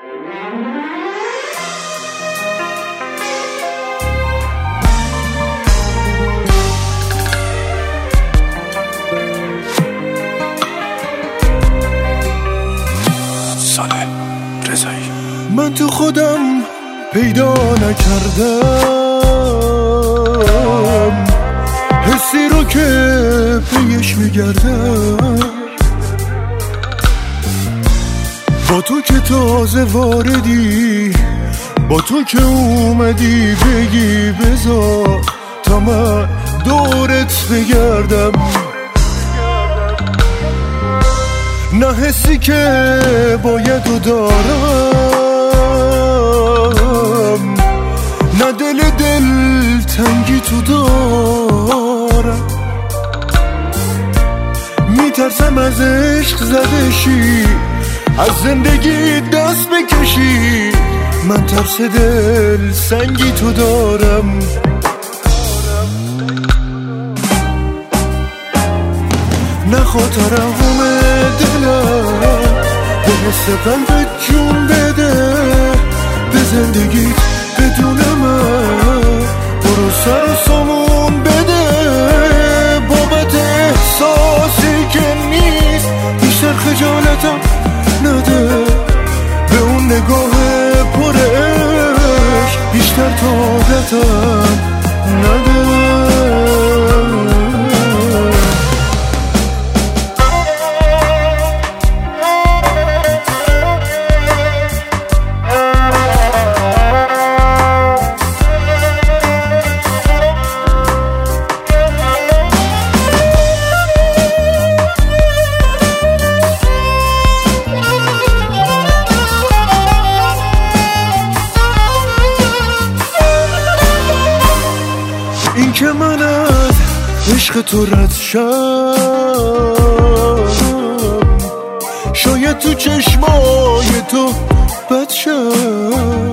ساله رضایی. من تو خودم پیدا نکردم حسی رو که پیش میگردم، با تو که تازه واردی، با تو که اومدی بگی بذار تا من دورت بگردم. نه حسی که باید و دارم، نه دل تنگی تو دارم. میترسم از عشق زده شی، از زندگی دست بکشی، من ترس دل سنگی تو دارم. نخواه ترحم دلم به حس قلبت جون بده، به زندگیت بدون من برو سر و سامون بده. بابت احساسی که نیست بیشتر خجالتم نده، به اون نگاه پر عشق بیشتر طاقتم نده. این که من از عشق تو رد شم، شاید تو چشمای تو بد شم.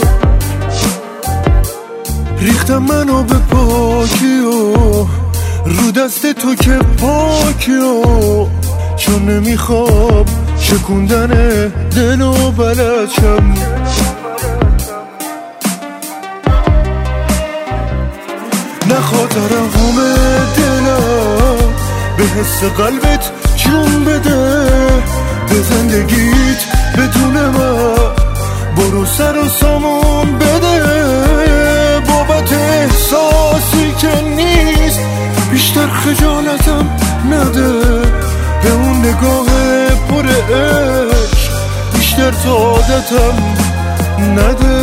ریختم منو به پاکی و رو دست تو که پاکی و چون نمیخوام شکوندن دل و بلد شم. نخواه ترحم دلم به حس قلبت جون بده، به زندگیت بدون من برو سر و سامون بده. بابت احساسی که نیست بیشتر خجالتم نده، به اون نگاه پر عشق بیشتر طاقتم نده.